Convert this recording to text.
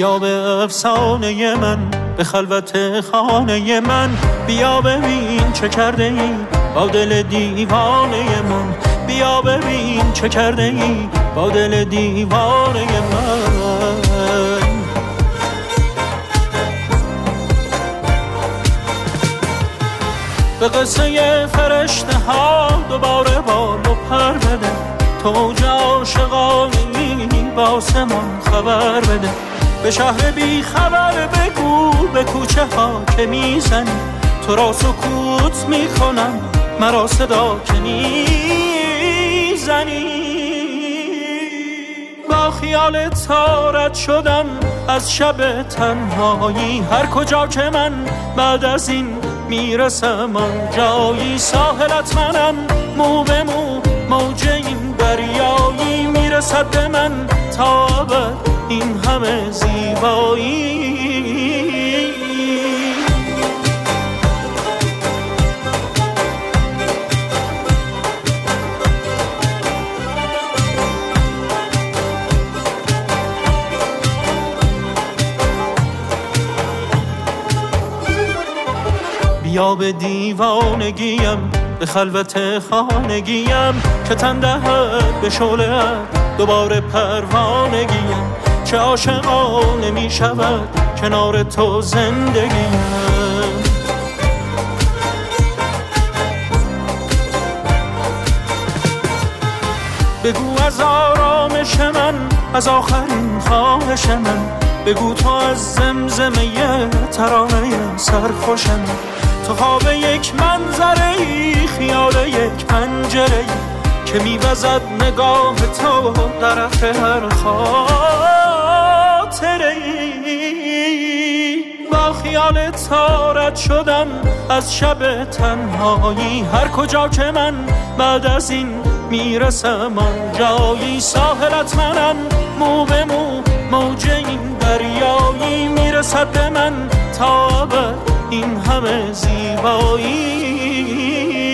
بیا به افسانه من، به خلوت خانه من، بیا ببین چه کرده ای با دل دیوانه من، بیا ببین چه کرده ای با دل دیوانه من. به قصه فرشته ها دوباره بال و پر بده، توج عاشقانی با آسمان خبر بده، به شهر بی خبر بگو به کوچه ها که میزنی، تو را سکوت میکنم مرا صدا که میزنی. با خیال تارت شدم از شب تنهایی، هر کجا که من بعد از این میرسم آن جایی، ساحلت منم مو به مو، موج این دریایی، میرسد به من تا ابد این همه زیبایی. بیا به دیوانگیم، به خلوت خانگیم، که تن دهد به شعله‌ات دوباره پروانگیم، چه عاشقانه می شود کنار تو زندگیم. بگو از آرامش من، از آخرین خواهش من، بگو تو از زمزمه ترانه سرخوشم، تو خواب یک منظره‌ای، خیال یک پنجره‌ای که میوزد نگاه تو طرف هر خاطره‌ای. با خیال تارت شدم از شب تنهایی، هر کجا که من بعد از این میرسم آن جایی، ساحلت منم مو به مو، موج این دریایی، میرسد به من تا ابد این همه زیبایی.